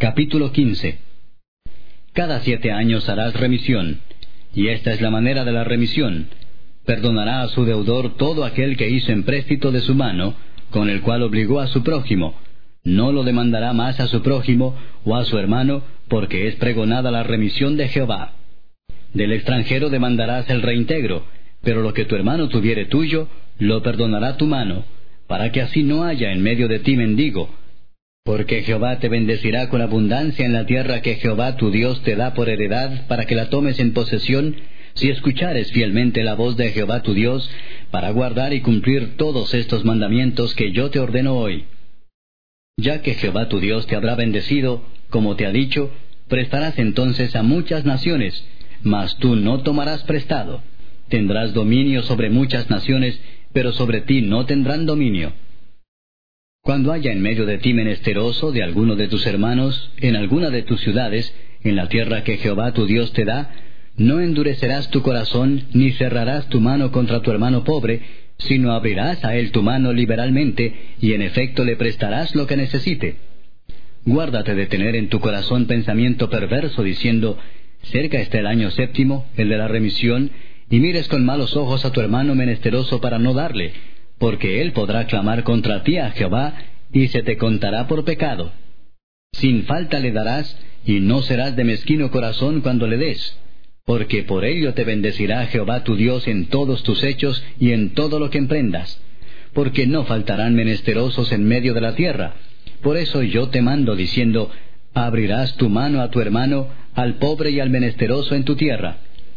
Capítulo 15. Cada 7 años harás remisión, y esta es la manera de la remisión. Perdonará a su deudor todo aquel que hizo empréstito de su mano, con el cual obligó a su prójimo. No lo demandará más a su prójimo o a su hermano, porque es pregonada la remisión de Jehová. Del extranjero demandarás el reintegro, pero lo que tu hermano tuviere tuyo, lo perdonará tu mano, para que así no haya en medio de ti mendigo. Porque Jehová te bendecirá con abundancia en la tierra que Jehová tu Dios te da por heredad, para que la tomes en posesión, si escuchares fielmente la voz de Jehová tu Dios, para guardar y cumplir todos estos mandamientos que yo te ordeno hoy. Ya que Jehová tu Dios te habrá bendecido, como te ha dicho, prestarás entonces a muchas naciones, mas tú no tomarás prestado. Tendrás dominio sobre muchas naciones, pero sobre ti no tendrán dominio. Cuando haya en medio de ti menesteroso de alguno de tus hermanos, en alguna de tus ciudades, en la tierra que Jehová tu Dios te da, no endurecerás tu corazón, ni cerrarás tu mano contra tu hermano pobre, sino abrirás a él tu mano liberalmente, y en efecto le prestarás lo que necesite. Guárdate de tener en tu corazón pensamiento perverso, diciendo, cerca está el año 7, el de la remisión, y mires con malos ojos a tu hermano menesteroso para no darle, porque él podrá clamar contra ti a Jehová, y se te contará por pecado. Sin falta le darás, y no serás de mezquino corazón cuando le des, porque por ello te bendecirá Jehová tu Dios en todos tus hechos y en todo lo que emprendas, porque no faltarán menesterosos en medio de la tierra. Por eso yo te mando diciendo, abrirás tu mano a tu hermano, al pobre y al menesteroso en tu tierra.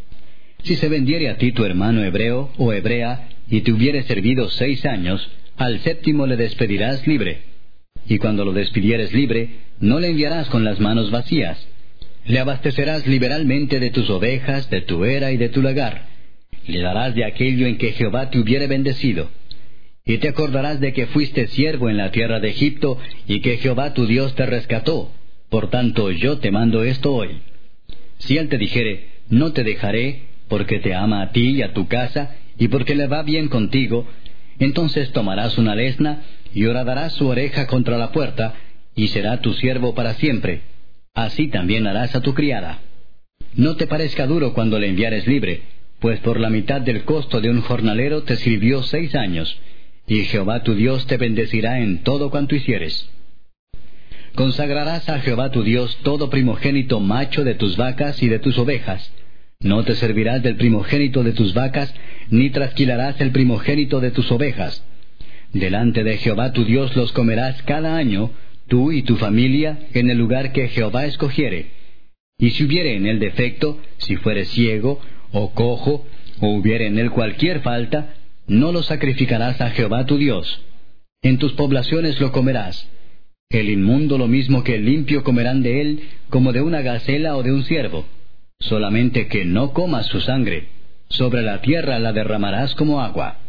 Si se vendiere a ti tu hermano hebreo o hebrea, y te hubiere servido 6 años, al 7 le despedirás libre. Y cuando lo despidieres libre, no le enviarás con las manos vacías. Le abastecerás liberalmente de tus ovejas, de tu era y de tu lagar. Le darás de aquello en que Jehová te hubiere bendecido. Y te acordarás de que fuiste siervo en la tierra de Egipto, y que Jehová tu Dios te rescató. Por tanto, yo te mando esto hoy. Si él te dijere, no te dejaré, porque te ama a ti y a tu casa, y porque le va bien contigo, entonces tomarás una lesna, y horadarás su oreja contra la puerta, y será tu siervo para siempre. Así también harás a tu criada. No te parezca duro cuando le enviares libre, pues por la mitad del costo de un jornalero te sirvió 6 años, y Jehová tu Dios te bendecirá en todo cuanto hicieres. Consagrarás a Jehová tu Dios todo primogénito macho de tus vacas y de tus ovejas. No te servirás del primogénito de tus vacas, ni trasquilarás el primogénito de tus ovejas. Delante de Jehová tu Dios los comerás cada año, tú y tu familia, en el lugar que Jehová escogiere. Y si hubiere en él defecto, si fuere ciego, o cojo, o hubiere en él cualquier falta, no lo sacrificarás a Jehová tu Dios. En tus poblaciones lo comerás. El inmundo lo mismo que el limpio comerán de él, como de una gacela o de un ciervo. Solamente que no comas su sangre. Sobre la tierra la derramarás como agua.